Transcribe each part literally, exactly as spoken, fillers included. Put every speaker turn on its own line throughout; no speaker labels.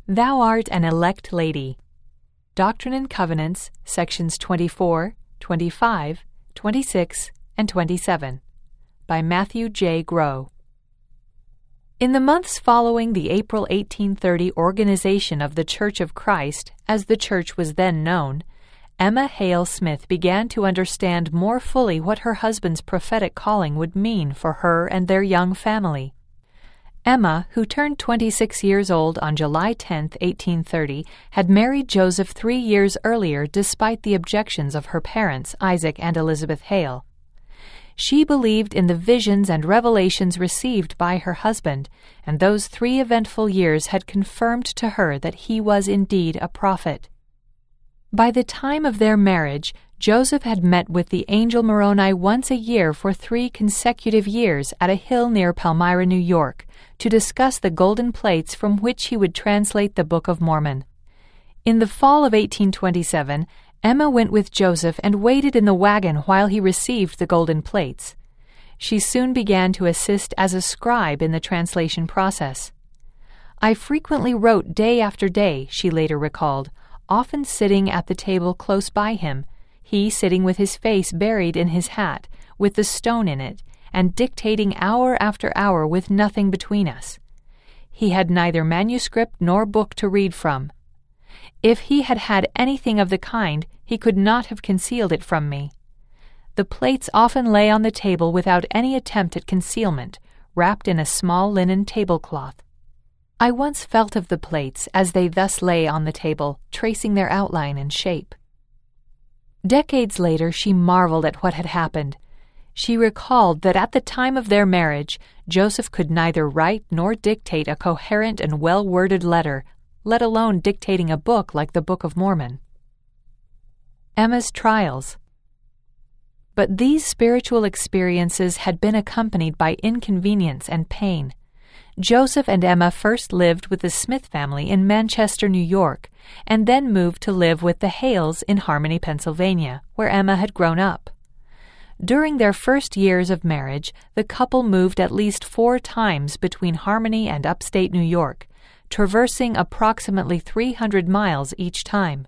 Thou art an elect lady. Doctrine and Covenants, sections twenty-four, twenty-five, twenty-six, and twenty-seven, by Matthew J. Grow. In the months following the April eighteen thirty organization of the Church of Christ, as the church was then known, Emma Hale Smith began to understand more fully what her husband's prophetic calling would mean for her and their young family. Emma, who turned twenty-six years old on July tenth, eighteen thirty, had married Joseph three years earlier despite the objections of her parents, Isaac and Elizabeth Hale. She believed in the visions and revelations received by her husband, and those three eventful years had confirmed to her that he was indeed a prophet. By the time of their marriage, Joseph had met with the angel Moroni once a year for three consecutive years at a hill near Palmyra, New York, to discuss the golden plates from which he would translate the Book of Mormon. In the fall of eighteen twenty-seven, Emma went with Joseph and waited in the wagon while he received the golden plates. She soon began to assist as a scribe in the translation process. "I frequently wrote day after day," she later recalled, often sitting at the table close by him, he sitting with his face buried in his hat, with the stone in it, and dictating hour after hour with nothing between us. He had neither manuscript nor book to read from. If he had had anything of the kind, he could not have concealed it from me. The plates often lay on the table without any attempt at concealment, wrapped in a small linen tablecloth. I once felt of the plates as they thus lay on the table, tracing their outline and shape. Decades later, she marveled at what had happened. She recalled that at the time of their marriage, Joseph could neither write nor dictate a coherent and well-worded letter, let alone dictating a book like the Book of Mormon. Emma's trials. But these spiritual experiences had been accompanied by inconvenience and pain. Joseph and Emma first lived with the Smith family in Manchester, New York, and then moved to live with the Hales in Harmony, Pennsylvania, where Emma had grown up. During their first years of marriage, the couple moved at least four times between Harmony and upstate New York, traversing approximately three hundred miles each time.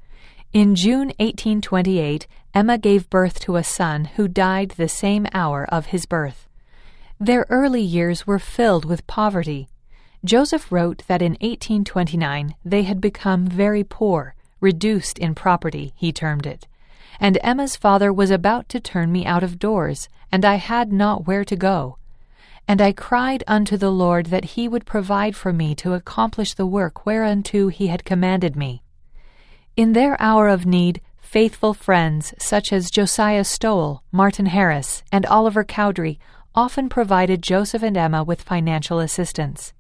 In June eighteen twenty-eight, Emma gave birth to a son who died the same hour of his birth. Their early years were filled with poverty. Joseph wrote that in eighteen twenty-nine they had become very poor, reduced in property, he termed it, and Emma's father was about to turn me out of doors, and I had not where to go. And I cried unto the Lord that he would provide for me to accomplish the work whereunto he had commanded me. In their hour of need, faithful friends such as Josiah Stowell, Martin Harris, and Oliver Cowdery often provided Joseph and Emma with financial assistance.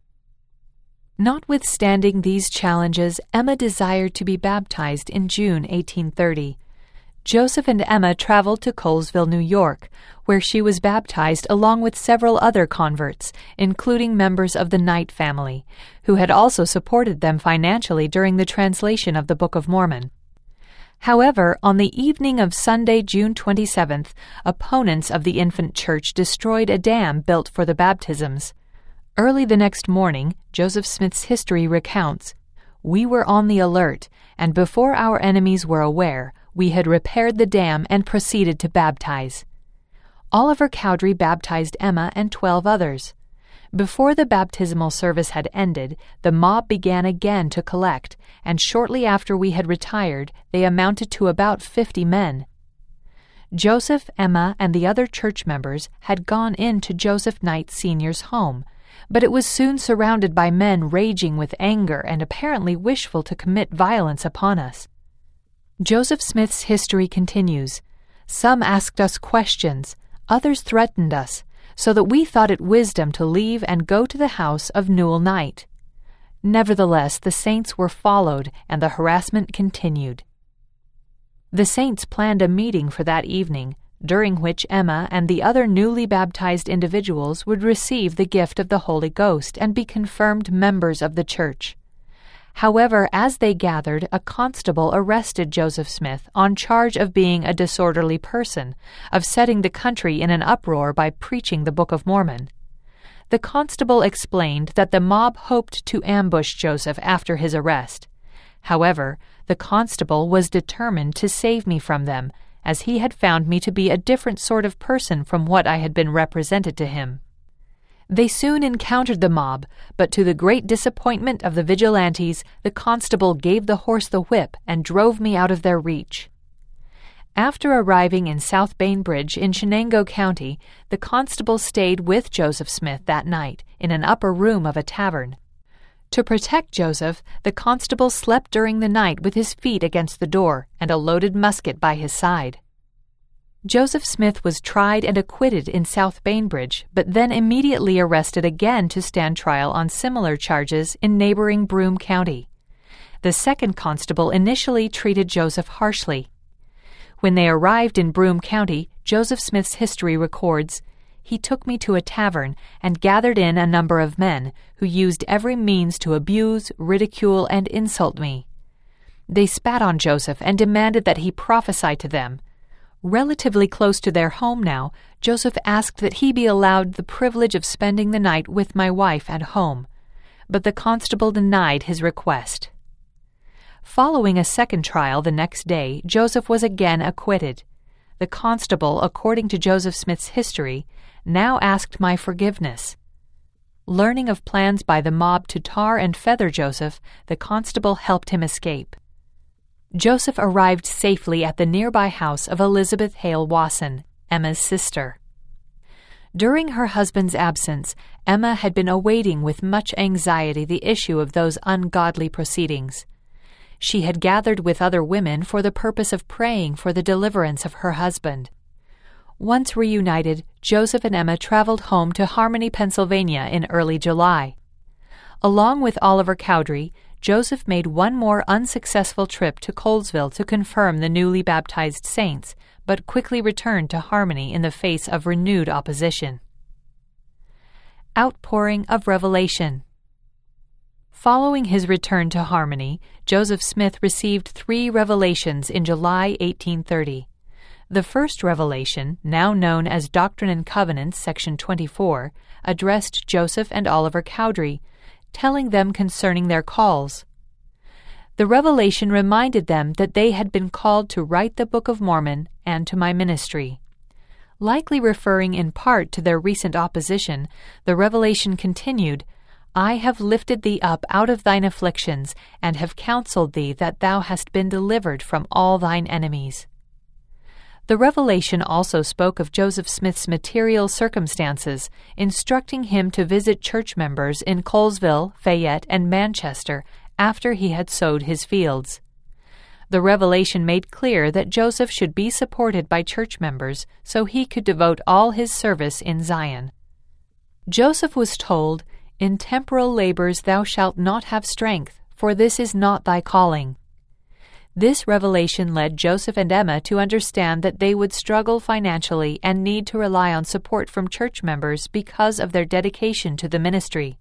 Notwithstanding these challenges, Emma desired to be baptized in June eighteen thirty. Joseph and Emma traveled to Colesville, New York, where she was baptized along with several other converts, including members of the Knight family, who had also supported them financially during the translation of the Book of Mormon. However, on the evening of Sunday, June twenty-seventh, opponents of the infant church destroyed a dam built for the baptisms. Early the next morning, Joseph Smith's history recounts, "We were on the alert, and before our enemies were aware, we had repaired the dam and proceeded to baptize." Oliver Cowdery baptized Emma and twelve others. Before the baptismal service had ended, the mob began again to collect, and shortly after we had retired, they amounted to about fifty men. Joseph, Emma, and the other church members had gone into Joseph Knight Senior's home, but it was soon surrounded by men raging with anger and apparently wishful to commit violence upon us. Joseph Smith's history continues. Some asked us questions, others threatened us, so that we thought it wisdom to leave and go to the house of Newell Knight. Nevertheless, the saints were followed, and the harassment continued. The saints planned a meeting for that evening, during which Emma and the other newly baptized individuals would receive the gift of the Holy Ghost and be confirmed members of the church. However, as they gathered, a constable arrested Joseph Smith on charge of being a disorderly person, of setting the country in an uproar by preaching the Book of Mormon. The constable explained that the mob hoped to ambush Joseph after his arrest. However, the constable was determined to save me from them, as he had found me to be a different sort of person from what I had been represented to him. They soon encountered the mob, but to the great disappointment of the vigilantes, the constable gave the horse the whip and drove me out of their reach. After arriving in South Bainbridge in Chenango County, the constable stayed with Joseph Smith that night in an upper room of a tavern. To protect Joseph, the constable slept during the night with his feet against the door and a loaded musket by his side. Joseph Smith was tried and acquitted in South Bainbridge, but then immediately arrested again to stand trial on similar charges in neighboring Broome County. The second constable initially treated Joseph harshly. When they arrived in Broome County, Joseph Smith's history records, "He took me to a tavern and gathered in a number of men who used every means to abuse, ridicule, and insult me. They spat on Joseph and demanded that he prophesy to them. Relatively close to their home now, Joseph asked that he be allowed the privilege of spending the night with my wife at home, but the constable denied his request." Following a second trial the next day, Joseph was again acquitted. The constable, according to Joseph Smith's history, now asked my forgiveness. Learning of plans by the mob to tar and feather Joseph, the constable helped him escape. Joseph arrived safely at the nearby house of Elizabeth Hale Wasson, Emma's sister. During her husband's absence, Emma had been awaiting with much anxiety the issue of those ungodly proceedings. She had gathered with other women for the purpose of praying for the deliverance of her husband. Once reunited, Joseph and Emma traveled home to Harmony, Pennsylvania in early July. Along with Oliver Cowdery, Joseph made one more unsuccessful trip to Colesville to confirm the newly baptized saints, but quickly returned to Harmony in the face of renewed opposition. Outpouring of Revelation. Following his return to Harmony, Joseph Smith received three revelations in July eighteen thirty. The first revelation, now known as Doctrine and Covenants, section twenty-four, addressed Joseph and Oliver Cowdery, telling them concerning their calls. The revelation reminded them that they had been called to write the Book of Mormon and to my ministry. Likely referring in part to their recent opposition, the revelation continued, "I have lifted thee up out of thine afflictions, and have counseled thee that thou hast been delivered from all thine enemies." The revelation also spoke of Joseph Smith's material circumstances, instructing him to visit church members in Colesville, Fayette, and Manchester after he had sowed his fields. The revelation made clear that Joseph should be supported by church members so he could devote all his service in Zion. Joseph was told, "In temporal labors thou shalt not have strength, for this is not thy calling." This revelation led Joseph and Emma to understand that they would struggle financially and need to rely on support from church members because of their dedication to the ministry.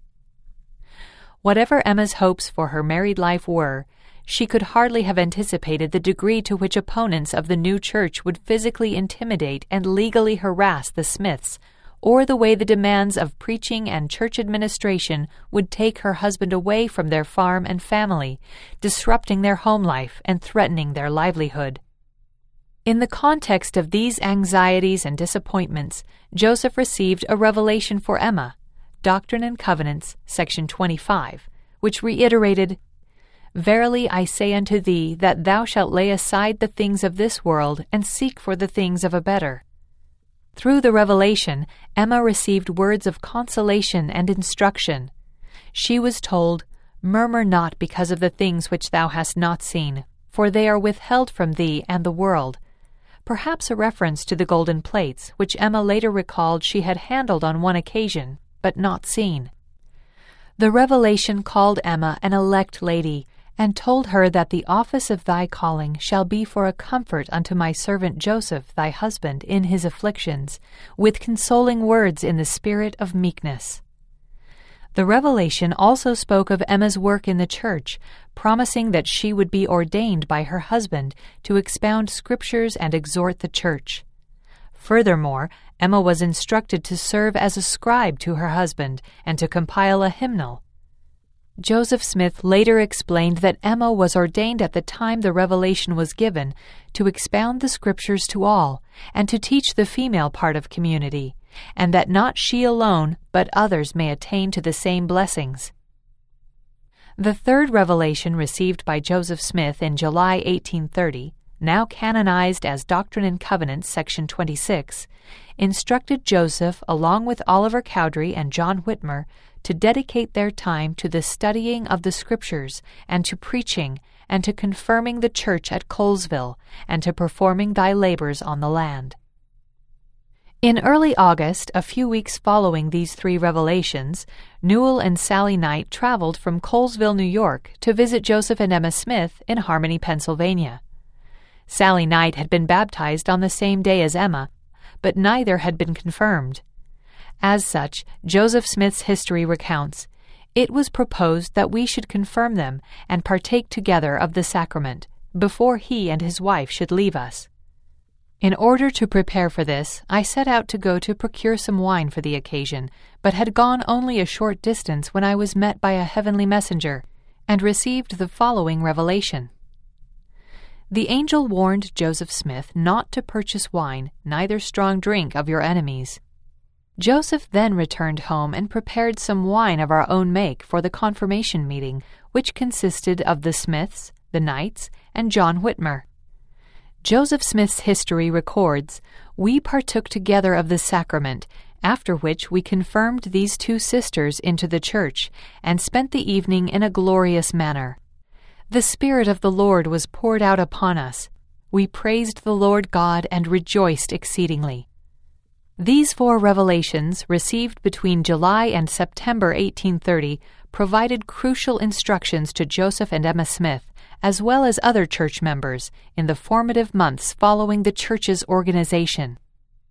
Whatever Emma's hopes for her married life were, she could hardly have anticipated the degree to which opponents of the new church would physically intimidate and legally harass the Smiths, or the way the demands of preaching and church administration would take her husband away from their farm and family, disrupting their home life and threatening their livelihood. In the context of these anxieties and disappointments, Joseph received a revelation for Emma, Doctrine and Covenants, section twenty-five, which reiterated, "Verily I say unto thee that thou shalt lay aside the things of this world and seek for the things of a better." Through the revelation, Emma received words of consolation and instruction. She was told, "Murmur not because of the things which thou hast not seen, for they are withheld from thee and the world," perhaps a reference to the golden plates, which Emma later recalled she had handled on one occasion, but not seen. The revelation called Emma an elect lady, and told her that the office of thy calling shall be for a comfort unto my servant Joseph thy husband in his afflictions, with consoling words in the spirit of meekness. The revelation also spoke of Emma's work in the church, promising that she would be ordained by her husband to expound scriptures and exhort the church. Furthermore, Emma was instructed to serve as a scribe to her husband and to compile a hymnal. Joseph Smith later explained that Emma was ordained at the time the revelation was given to expound the Scriptures to all and to teach the female part of community, and that not she alone but others may attain to the same blessings. The third revelation received by Joseph Smith in July eighteen thirty, now canonized as Doctrine and Covenants, section twenty-six, instructed Joseph, along with Oliver Cowdery and John Whitmer, to dedicate their time to the studying of the Scriptures and to preaching and to confirming the church at Colesville and to performing thy labors on the land. In early August, a few weeks following these three revelations, Newell and Sally Knight traveled from Colesville, New York, to visit Joseph and Emma Smith in Harmony, Pennsylvania. Sally Knight had been baptized on the same day as Emma, but neither had been confirmed. As such, Joseph Smith's history recounts, "It was proposed that we should confirm them and partake together of the sacrament, before he and his wife should leave us. In order to prepare for this, I set out to go to procure some wine for the occasion, but had gone only a short distance when I was met by a heavenly messenger, and received the following revelation. The angel warned Joseph Smith not to purchase wine, neither strong drink of your enemies. Joseph then returned home and prepared some wine of our own make for the confirmation meeting, which consisted of the Smiths, the Knights, and John Whitmer. Joseph Smith's history records, we partook together of the sacrament, after which we confirmed these two sisters into the church, and spent the evening in a glorious manner. The Spirit of the Lord was poured out upon us. We praised the Lord God and rejoiced exceedingly." These four revelations, received between July and September eighteen thirty, provided crucial instructions to Joseph and Emma Smith, as well as other church members, in the formative months following the church's organization.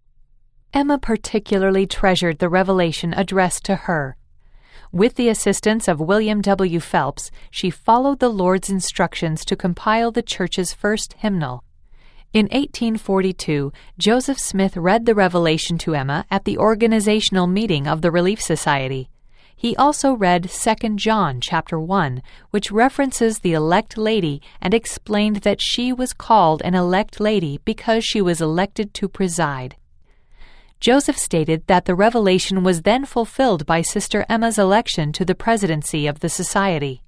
Emma particularly treasured the revelation addressed to her. With the assistance of William W. Phelps, she followed the Lord's instructions to compile the church's first hymnal. In eighteen forty-two, Joseph Smith read the revelation to Emma at the organizational meeting of the Relief Society. He also read Second John chapter one, which references the elect lady and explained that she was called an elect lady because she was elected to preside. Joseph stated that the revelation was then fulfilled by Sister Emma's election to the presidency of the society.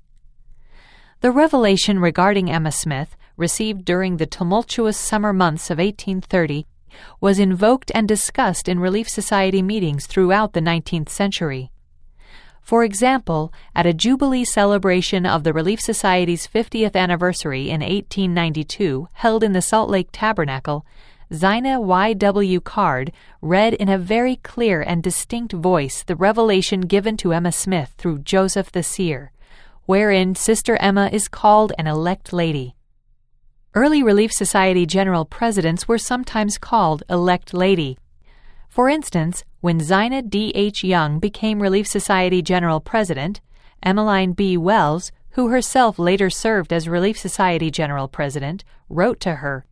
The revelation regarding Emma Smith, received during the tumultuous summer months of eighteen thirty, was invoked and discussed in Relief Society meetings throughout the nineteenth century. For example, at a Jubilee celebration of the Relief Society's fiftieth anniversary in eighteen ninety-two, held in the Salt Lake Tabernacle, Zina Y W Card read in a very clear and distinct voice the revelation given to Emma Smith through Joseph the Seer, wherein Sister Emma is called an elect lady. Early Relief Society general presidents were sometimes called elect lady. For instance, when Zina D H Young became Relief Society general president, Emmeline B. Wells, who herself later served as Relief Society general president, wrote to her,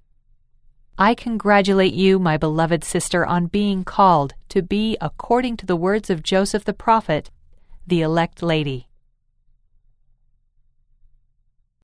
"I congratulate you, my beloved sister, on being called to be, according to the words of Joseph the prophet, the elect lady."